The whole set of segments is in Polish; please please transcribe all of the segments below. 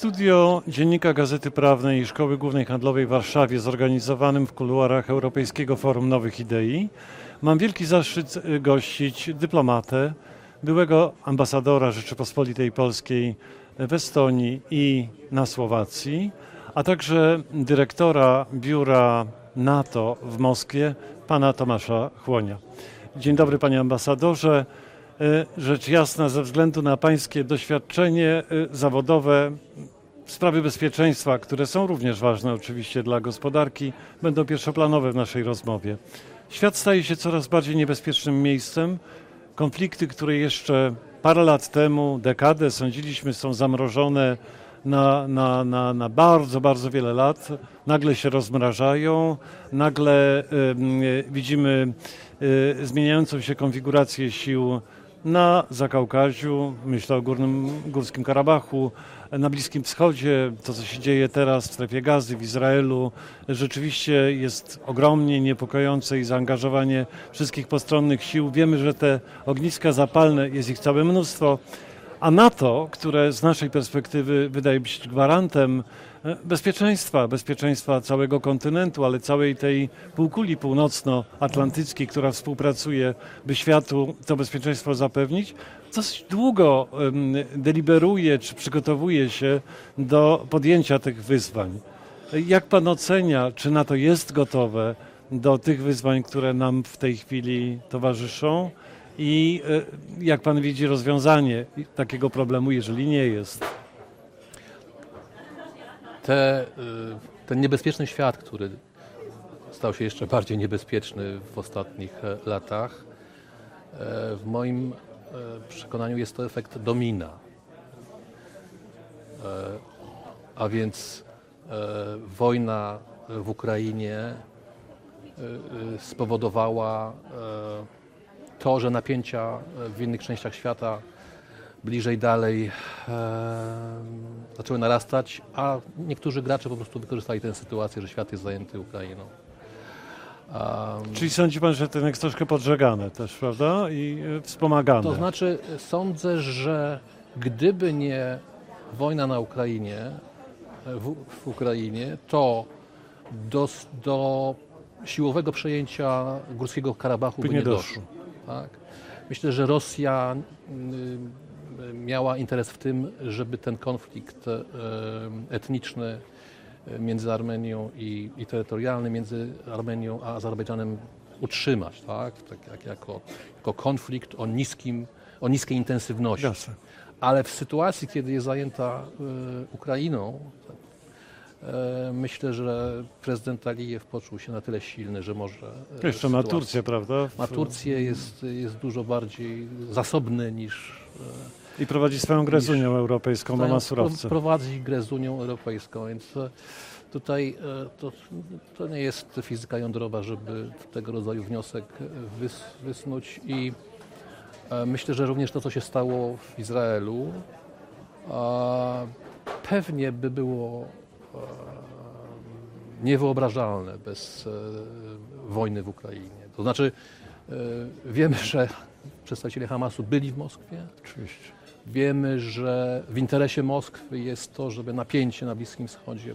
Studio Dziennika Gazety Prawnej i Szkoły Głównej Handlowej w Warszawie, zorganizowanym w kuluarach Europejskiego Forum Nowych Idei, mam wielki zaszczyt gościć dyplomatę, byłego ambasadora Rzeczypospolitej Polskiej w Estonii i na Słowacji, a także dyrektora biura NATO w Moskwie, pana Tomasza Chłonia. Dzień dobry, panie ambasadorze. Rzecz jasna, ze względu na pańskie doświadczenie zawodowe, sprawy bezpieczeństwa, które są również ważne oczywiście dla gospodarki, będą pierwszoplanowe w naszej rozmowie. Świat staje się coraz bardziej niebezpiecznym miejscem. Konflikty, które jeszcze parę lat temu, dekadę sądziliśmy są zamrożone na bardzo, bardzo wiele lat, nagle się rozmrażają, nagle widzimy zmieniającą się konfigurację sił na Zakaukaziu, myślę o Górskim Karabachu, na Bliskim Wschodzie, to co się dzieje teraz w strefie Gazy, w Izraelu, rzeczywiście jest ogromnie niepokojące i zaangażowanie wszystkich postronnych sił. Wiemy, że te ogniska zapalne, jest ich całe mnóstwo, a NATO, które z naszej perspektywy wydaje być gwarantem bezpieczeństwa całego kontynentu, ale całej tej półkuli północnoatlantyckiej, która współpracuje, by światu to bezpieczeństwo zapewnić, dosyć długo deliberuje czy przygotowuje się do podjęcia tych wyzwań. Jak pan ocenia, czy NATO jest gotowe do tych wyzwań, które nam w tej chwili towarzyszą? I jak pan widzi rozwiązanie takiego problemu, jeżeli nie jest? Ten niebezpieczny świat, który stał się jeszcze bardziej niebezpieczny w ostatnich latach, w moim przekonaniu jest to efekt domina. A więc wojna w Ukrainie spowodowała to, że napięcia w innych częściach świata bliżej, dalej zaczęły narastać, a niektórzy gracze po prostu wykorzystali tę sytuację, że świat jest zajęty Ukrainą. Czyli sądzi pan, że ten jest troszkę podżegane też, prawda? I wspomagane. To znaczy, sądzę, że gdyby nie wojna na Ukrainie, w Ukrainie, to do siłowego przejęcia Górskiego Karabachu by nie doszło. Tak? Myślę, że Rosja miała interes w tym, żeby ten konflikt etniczny między Armenią i terytorialny między Armenią a Azerbejdżanem utrzymać, tak? Jako konflikt o niskiej intensywności. Jasne. Ale w sytuacji, kiedy jest zajęta Ukrainą, myślę, że prezydent Alijew poczuł się na tyle silny, że może... Jeszcze ma Turcję, prawda? Ma Turcję, jest dużo bardziej zasobny niż... I prowadzi swoją grę z Unią Europejską, bo ma surowce. Prowadzi grę z Unią Europejską, więc tutaj to nie jest fizyka jądrowa, żeby tego rodzaju wniosek wysnuć. I myślę, że również to, co się stało w Izraelu, pewnie by było niewyobrażalne bez wojny w Ukrainie. To znaczy, wiemy, że przedstawiciele Hamasu byli w Moskwie. Oczywiście. Wiemy, że w interesie Moskwy jest to, żeby napięcie na Bliskim Wschodzie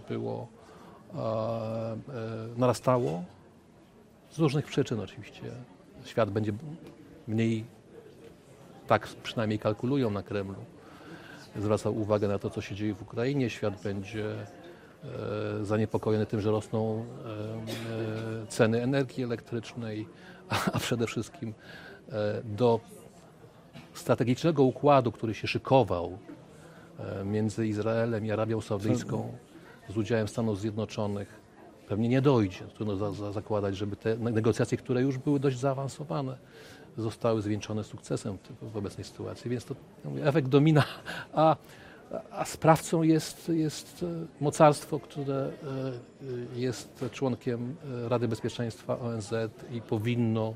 narastało. Z różnych przyczyn oczywiście. Świat będzie mniej, tak przynajmniej kalkulują na Kremlu, zwracał uwagę na to, co się dzieje w Ukrainie. Świat będzie zaniepokojony tym, że rosną ceny energii elektrycznej, a przede wszystkim do strategicznego układu, który się szykował między Izraelem i Arabią Saudyjską z udziałem Stanów Zjednoczonych, pewnie nie dojdzie. Trudno zakładać, żeby te negocjacje, które już były dość zaawansowane, zostały zwieńczone sukcesem w obecnej sytuacji. Więc to efekt domina, a sprawcą jest mocarstwo, które jest członkiem Rady Bezpieczeństwa ONZ i powinno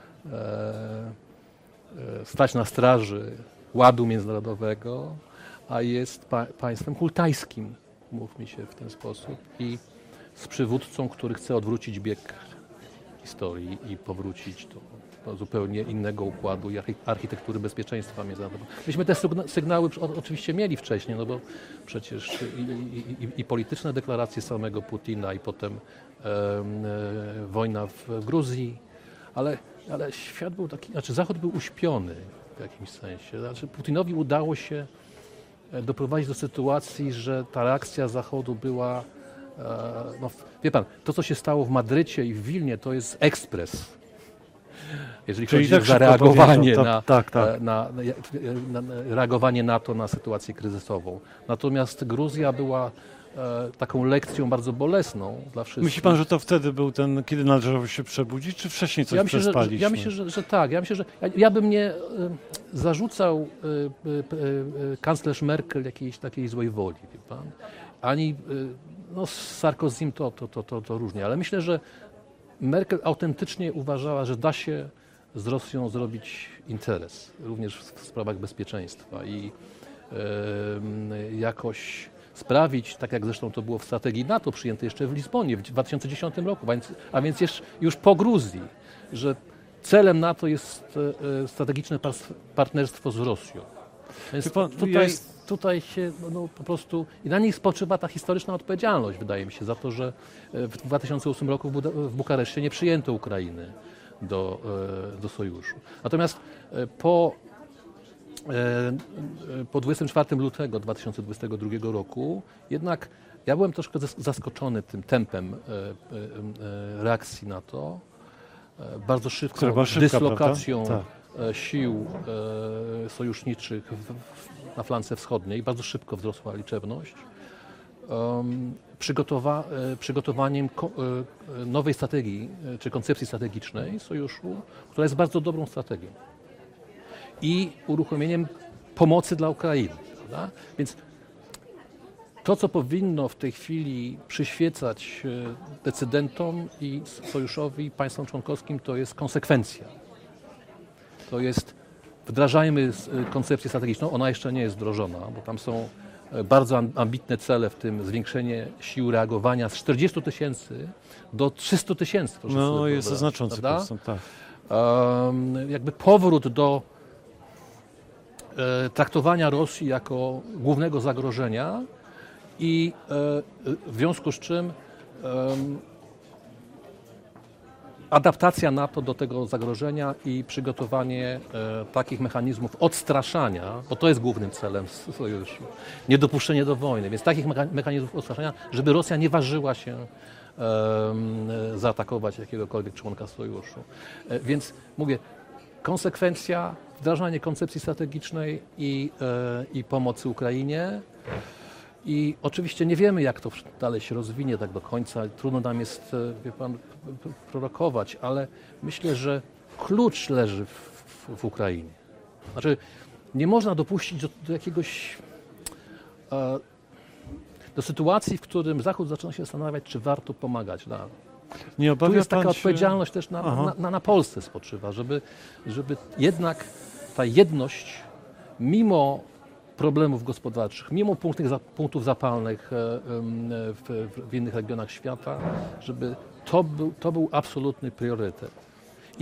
stać na straży ładu międzynarodowego, a jest państwem hultajskim, mówmy się w ten sposób, i z przywódcą, który chce odwrócić bieg historii i powrócić do zupełnie innego układu i architektury bezpieczeństwa międzynarodowego. Myśmy te sygnały oczywiście mieli wcześniej, no bo przecież i polityczne deklaracje samego Putina i potem wojna w Gruzji, ale świat był taki, znaczy Zachód był uśpiony w jakimś sensie. Znaczy Putinowi udało się doprowadzić do sytuacji, że ta reakcja Zachodu była, no, wie pan, to co się stało w Madrycie i w Wilnie, to jest ekspres. Jeżeli chodzi o zareagowanie reagowanie NATO na sytuację kryzysową. Natomiast Gruzja była taką lekcją bardzo bolesną dla wszystkich. Myśli pan, że to wtedy był ten, kiedy należało się przebudzić, czy wcześniej coś przespaliśmy? Ja myślę, że tak. Ja myślę, że ja bym nie zarzucał kanclerz Merkel jakiejś takiej złej woli, wie pan. Ani no, z Sarkozym to różnie, ale myślę, że Merkel autentycznie uważała, że da się z Rosją zrobić interes, również w sprawach bezpieczeństwa i jakoś sprawić, tak jak zresztą to było w strategii NATO przyjętej jeszcze w Lizbonie w 2010 roku, a więc już po Gruzji, że celem NATO jest strategiczne partnerstwo z Rosją. Więc tutaj się po prostu i na nich spoczywa ta historyczna odpowiedzialność, wydaje mi się, za to, że w 2008 roku w Bukareszcie nie przyjęto Ukrainy do sojuszu. Natomiast po 24 lutego 2022 roku jednak ja byłem troszkę zaskoczony tym tempem reakcji na to. Bardzo szybką dyslokacją sił sojuszniczych na flance wschodniej. Bardzo szybko wzrosła liczebność. Przygotowaniem nowej strategii, czy koncepcji strategicznej sojuszu, która jest bardzo dobrą strategią. I uruchomieniem pomocy dla Ukrainy. Prawda? Więc to, co powinno w tej chwili przyświecać decydentom i sojuszowi, państwom członkowskim, to jest konsekwencja. To jest wdrażajmy koncepcję strategiczną, ona jeszcze nie jest wdrożona, bo tam są bardzo ambitne cele, w tym zwiększenie sił reagowania z 40 000 do 300 000. No jest to znaczący postęp, tak. Jakby powrót do traktowania Rosji jako głównego zagrożenia i w związku z czym adaptacja NATO do tego zagrożenia i przygotowanie takich mechanizmów odstraszania, bo to jest głównym celem sojuszu, niedopuszczenie do wojny, więc takich mechanizmów odstraszania, żeby Rosja nie ważyła się zaatakować jakiegokolwiek członka sojuszu. Więc mówię, konsekwencja, wdrażanie koncepcji strategicznej i pomocy Ukrainie. I oczywiście nie wiemy, jak to dalej się rozwinie tak do końca. Trudno nam jest, wie pan, prorokować, ale myślę, że klucz leży w Ukrainie. Znaczy, nie można dopuścić do jakiegoś do sytuacji, w którym Zachód zaczyna się zastanawiać, czy warto pomagać. Nie obawia tu jest taka pan odpowiedzialność też na Polsce spoczywa, żeby jednak ta jedność, mimo problemów gospodarczych, mimo punktów zapalnych w innych regionach świata, żeby to był absolutny priorytet. I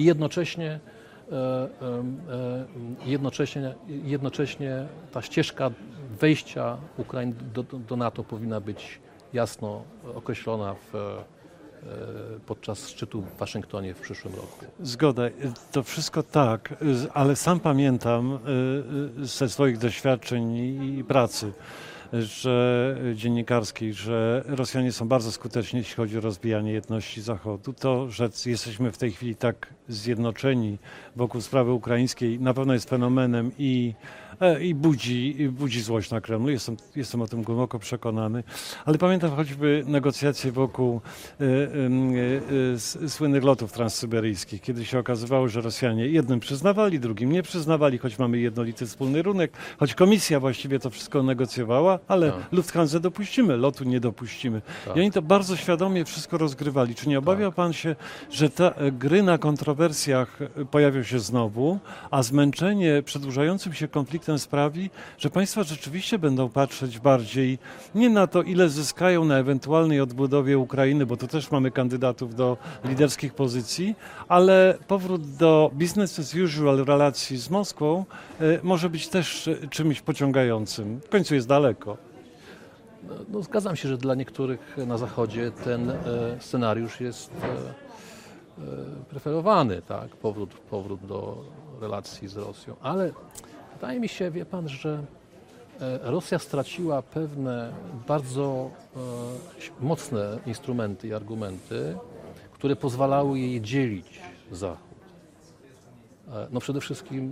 jednocześnie ta ścieżka wejścia Ukrainy do NATO powinna być jasno określona podczas szczytu w Waszyngtonie w przyszłym roku. Zgoda, to wszystko tak, ale sam pamiętam ze swoich doświadczeń i pracy, że dziennikarskiej, że Rosjanie są bardzo skuteczni, jeśli chodzi o rozbijanie jedności Zachodu. To, że jesteśmy w tej chwili tak zjednoczeni wokół sprawy ukraińskiej, na pewno jest fenomenem i budzi złość na Kremlu. Jestem o tym głęboko przekonany. Ale pamiętam choćby negocjacje wokół słynnych lotów transsyberyjskich, kiedy się okazywało, że Rosjanie jednym przyznawali, drugim nie przyznawali, choć mamy jednolity wspólny rynek, choć komisja właściwie to wszystko negocjowała, ale Lufthansa dopuścimy, lotu nie dopuścimy. I oni to bardzo świadomie wszystko rozgrywali. Czy nie obawia pan się, że te gry na kontrowersjach pojawią się znowu, a zmęczenie przedłużającym się konfliktem faktem sprawi, że państwa rzeczywiście będą patrzeć bardziej nie na to, ile zyskają na ewentualnej odbudowie Ukrainy, bo tu też mamy kandydatów do liderskich pozycji, ale powrót do business as usual relacji z Moskwą może być też czymś pociągającym. W końcu jest daleko. No, zgadzam się, że dla niektórych na Zachodzie ten scenariusz jest preferowany, tak? Powrót do relacji z Rosją, ale wydaje mi się, wie pan, że Rosja straciła pewne bardzo mocne instrumenty i argumenty, które pozwalały jej dzielić Zachód. No przede wszystkim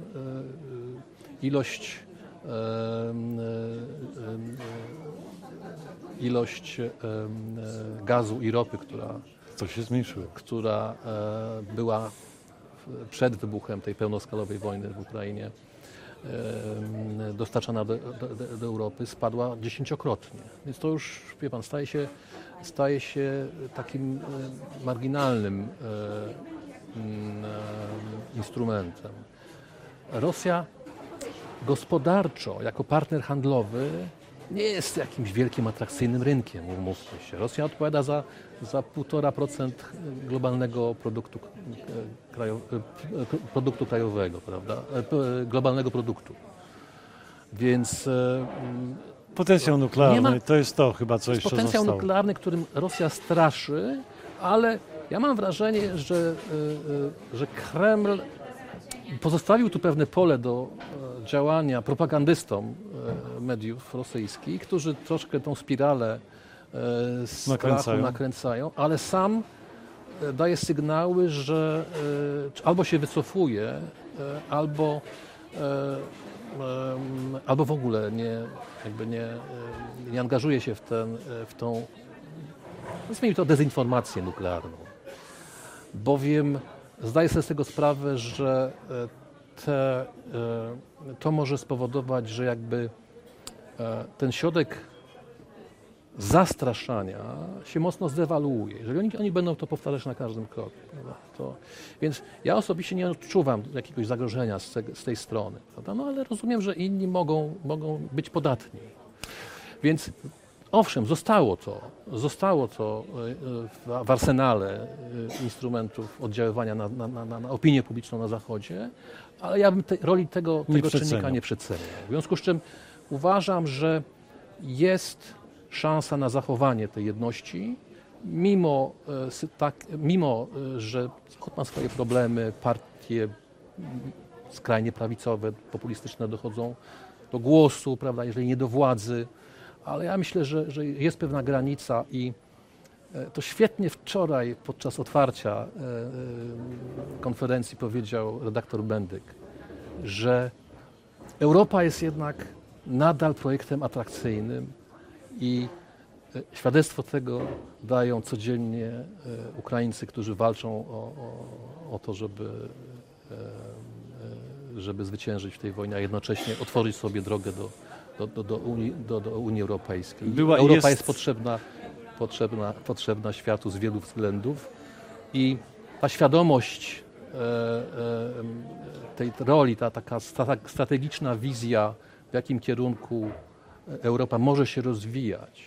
ilość gazu i ropy, To się zmniejszyło. która była przed wybuchem tej pełnoskalowej wojny w Ukrainie dostarczana do Europy, spadła 10-krotnie. Więc to już, wie pan, staje się takim marginalnym instrumentem. Rosja gospodarczo, jako partner handlowy, nie jest jakimś wielkim, atrakcyjnym rynkiem, umówmy się. Rosja odpowiada za 1,5% globalnego produktu krajowego, prawda? Globalnego produktu. Więc Potencjał nuklearny, nie ma- to jest to chyba, co jeszcze potencjał zostało. nuklearny, którym Rosja straszy, ale ja mam wrażenie, że Kreml pozostawił tu pewne pole do działania propagandystom mediów rosyjskich, którzy troszkę tą spiralę strachu nakręcają, ale sam daje sygnały, że albo się wycofuje, albo w ogóle nie angażuje się w tą, nazwijmy to, dezinformację nuklearną. Bowiem zdaję sobie z tego sprawę, że to może spowodować, że jakby ten środek zastraszania się mocno zdewaluuje. Jeżeli oni będą to powtarzać na każdym kroku. Prawda, więc ja osobiście nie odczuwam jakiegoś zagrożenia z tej strony. Prawda? No ale rozumiem, że inni mogą być podatni. Więc owszem, zostało to w arsenale instrumentów oddziaływania na opinię publiczną na Zachodzie, ale ja bym roli tego czynnika nie przeceniał. W związku z czym uważam, że jest szansa na zachowanie tej jedności, mimo że Zachód ma swoje problemy, partie skrajnie prawicowe, populistyczne dochodzą do głosu, prawda, jeżeli nie do władzy, ale ja myślę, że jest pewna granica i to świetnie wczoraj podczas otwarcia konferencji powiedział redaktor Bendyk, że Europa jest jednak nadal projektem atrakcyjnym i świadectwo tego dają codziennie Ukraińcy, którzy walczą o to, żeby zwyciężyć w tej wojnie, a jednocześnie otworzyć sobie drogę do Unii Europejskiej. Europa jest potrzebna światu z wielu względów i ta świadomość tej roli, ta taka strategiczna wizja, w jakim kierunku Europa może się rozwijać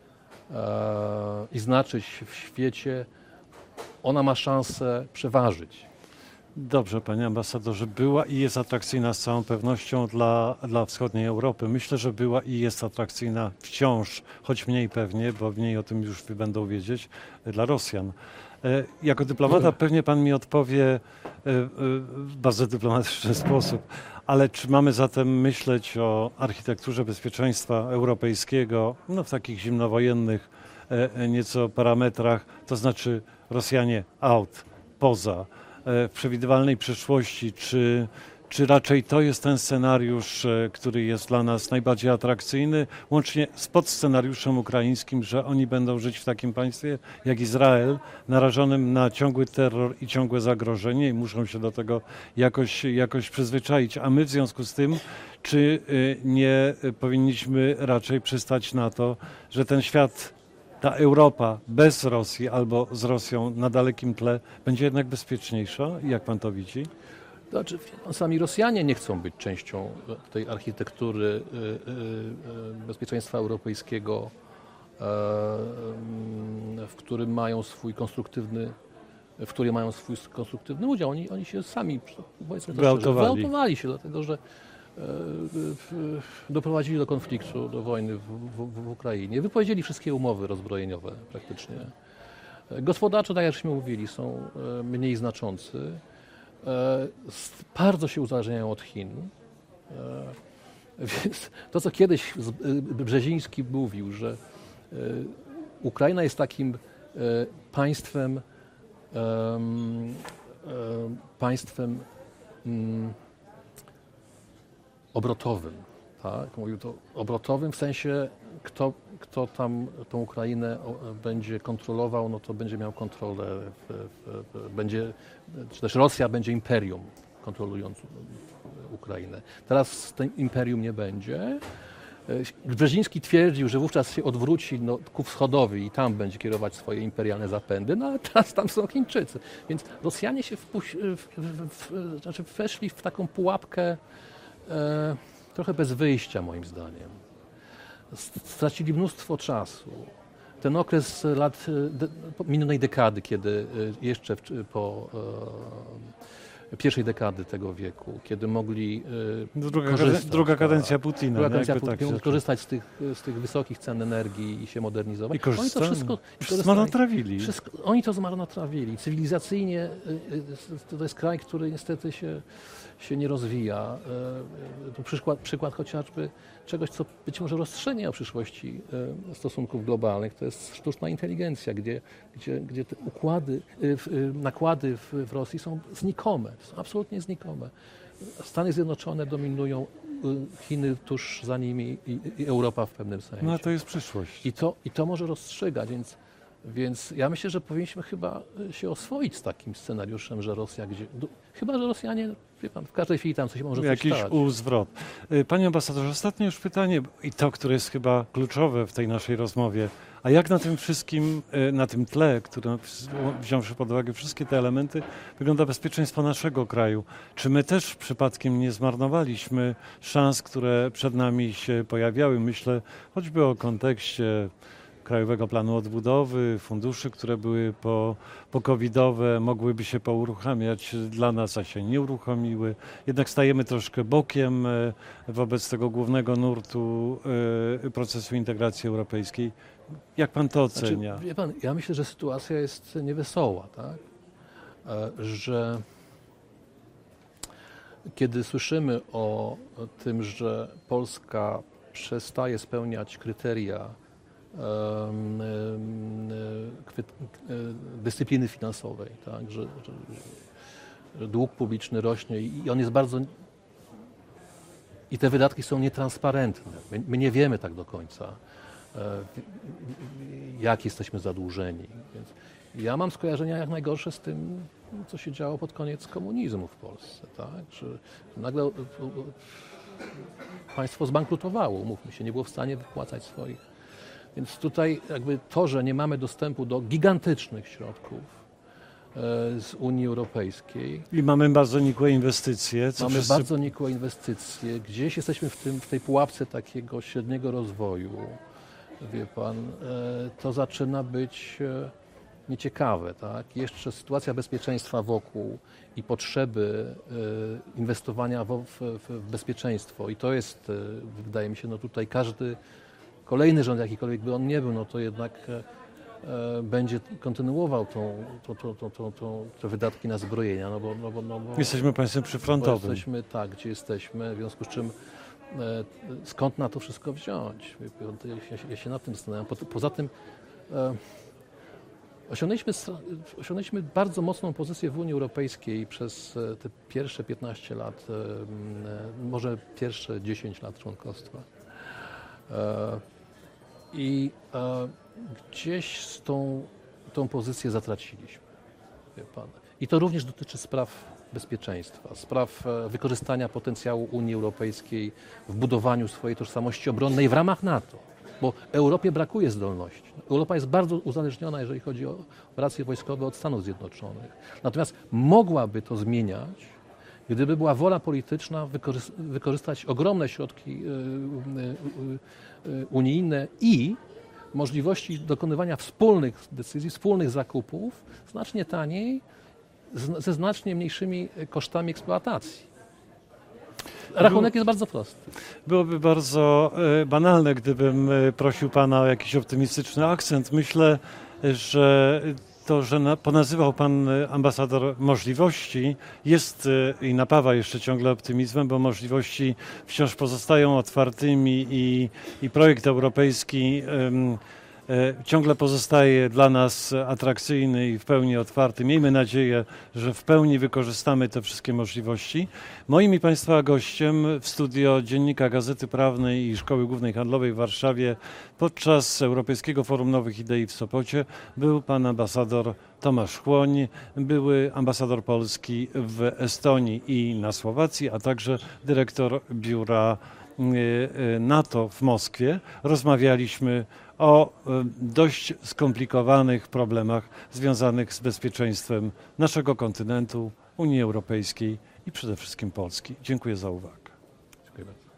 i znaczyć w świecie, ona ma szansę przeważyć. Dobrze, panie ambasadorze, była i jest atrakcyjna z całą pewnością dla wschodniej Europy. Myślę, że była i jest atrakcyjna wciąż, choć mniej pewnie, bo mniej o tym już będą wiedzieć, dla Rosjan. Jako dyplomata pewnie pan mi odpowie w bardzo dyplomatyczny sposób, ale czy mamy zatem myśleć o architekturze bezpieczeństwa europejskiego w takich zimnowojennych nieco parametrach, to znaczy Rosjanie out, poza, w przewidywalnej przyszłości, czy raczej to jest ten scenariusz, który jest dla nas najbardziej atrakcyjny, łącznie z podscenariuszem ukraińskim, że oni będą żyć w takim państwie jak Izrael, narażonym na ciągły terror i ciągłe zagrożenie i muszą się do tego jakoś przyzwyczaić. A my w związku z tym, czy nie powinniśmy raczej przystać na to, że ten świat, ta Europa bez Rosji albo z Rosją na dalekim tle będzie jednak bezpieczniejsza? Jak pan to widzi? Znaczy, sami Rosjanie nie chcą być częścią tej architektury bezpieczeństwa europejskiego, w której mają swój konstruktywny udział. Oni się sami, powiedzmy to szczerze, wyautowali się, dlatego że doprowadzili do konfliktu, do wojny w Ukrainie. Wypowiedzieli wszystkie umowy rozbrojeniowe praktycznie. Gospodarczo, tak jak żeśmy mówili, są mniej znaczący. Bardzo się uzależniają od Chin. Więc to, co kiedyś Brzeziński mówił, że Ukraina jest takim państwem obrotowym. Tak? Mówił to obrotowym w sensie, kto tam tą Ukrainę będzie kontrolował, no to będzie miał kontrolę, czy też Rosja będzie imperium kontrolującym Ukrainę. Teraz ten imperium nie będzie. Brzeziński twierdził, że wówczas się odwróci ku wschodowi i tam będzie kierować swoje imperialne zapędy, no ale teraz tam są Chińczycy. Więc Rosjanie się weszli w taką pułapkę trochę bez wyjścia, moim zdaniem. Stracili mnóstwo czasu. Ten okres lat minionej dekady, kiedy jeszcze po pierwszej dekady tego wieku, kiedy mogli druga kadencja Putina. Mogli korzystać z tych wysokich cen energii i się modernizować. Oni to wszystko zmarnotrawili. Oni to zmarnotrawili. Cywilizacyjnie to jest kraj, który niestety się nie rozwija. Tu przykład chociażby czegoś, co być może rozstrzygnie o przyszłości stosunków globalnych, to jest sztuczna inteligencja, gdzie te nakłady w Rosji są znikome, są absolutnie znikome. Stany Zjednoczone dominują, Chiny tuż za nimi i Europa w pewnym sensie. No to jest przyszłość. I to może rozstrzygać, więc ja myślę, że powinniśmy chyba się oswoić z takim scenariuszem, że Rosja chyba że Rosjanie, wie pan, w każdej chwili tam coś może jakiś stać. zwrot. Panie ambasadorze, ostatnie już pytanie i to, które jest chyba kluczowe w tej naszej rozmowie. A jak na tym wszystkim, na tym tle, które wziąwszy pod uwagę wszystkie te elementy, wygląda bezpieczeństwo naszego kraju? Czy my też przypadkiem nie zmarnowaliśmy szans, które przed nami się pojawiały? Myślę choćby o kontekście Krajowego Planu Odbudowy, funduszy, które były po-covidowe, mogłyby się pouruchamiać dla nas, a się nie uruchomiły. Jednak stajemy troszkę bokiem wobec tego głównego nurtu procesu integracji europejskiej. Jak pan to ocenia? Wie pan, ja myślę, że sytuacja jest niewesoła, tak? Że kiedy słyszymy o tym, że Polska przestaje spełniać kryteria dyscypliny finansowej, tak? Że dług publiczny rośnie i on jest bardzo... I te wydatki są nietransparentne. My nie wiemy tak do końca, jak jesteśmy zadłużeni. Więc ja mam skojarzenia jak najgorsze z tym, co się działo pod koniec komunizmu w Polsce. Tak? Że nagle państwo zbankrutowało, umówmy się, nie było w stanie wypłacać swoich. Więc tutaj jakby to, że nie mamy dostępu do gigantycznych środków z Unii Europejskiej. I mamy bardzo nikłe inwestycje. Bardzo nikłe inwestycje. Gdzieś jesteśmy w tej pułapce takiego średniego rozwoju. Wie pan, to zaczyna być nieciekawe. Tak? Jeszcze sytuacja bezpieczeństwa wokół i potrzeby inwestowania w bezpieczeństwo. I to jest, wydaje mi się, no tutaj każdy kolejny rząd, jakikolwiek by on nie był, no to jednak będzie kontynuował te wydatki na zbrojenia. No bo jesteśmy państwem przyfrontowym. Jesteśmy tak, gdzie jesteśmy, w związku z czym skąd na to wszystko wziąć? Ja się nad tym zastanawiam. Poza tym osiągnęliśmy bardzo mocną pozycję w Unii Europejskiej przez te pierwsze 15 lat, może pierwsze 10 lat członkostwa. I gdzieś tą pozycję zatraciliśmy, wie pan. I to również dotyczy spraw bezpieczeństwa, spraw wykorzystania potencjału Unii Europejskiej w budowaniu swojej tożsamości obronnej w ramach NATO, bo Europie brakuje zdolności. Europa jest bardzo uzależniona, jeżeli chodzi o operacje wojskowe od Stanów Zjednoczonych. Natomiast mogłaby to zmieniać, Gdyby była wola polityczna wykorzystać ogromne środki unijne i możliwości dokonywania wspólnych decyzji, wspólnych zakupów znacznie taniej, ze znacznie mniejszymi kosztami eksploatacji. Rachunek jest bardzo prosty. Byłoby bardzo banalne, gdybym prosił pana o jakiś optymistyczny akcent. Myślę, że to, że ponazywał pan ambasador możliwości, jest i napawa jeszcze ciągle optymizmem, bo możliwości wciąż pozostają otwartymi i projekt europejski ciągle pozostaje dla nas atrakcyjny i w pełni otwarty. Miejmy nadzieję, że w pełni wykorzystamy te wszystkie możliwości. Moim i państwa gościem w studio Dziennika Gazety Prawnej i Szkoły Głównej Handlowej w Warszawie podczas Europejskiego Forum Nowych Idei w Sopocie był pan ambasador Tomasz Chłoń, były ambasador Polski w Estonii i na Słowacji, a także dyrektor biura NATO w Moskwie. Rozmawialiśmy o dość skomplikowanych problemach związanych z bezpieczeństwem naszego kontynentu, Unii Europejskiej i przede wszystkim Polski. Dziękuję za uwagę. Dziękuję bardzo.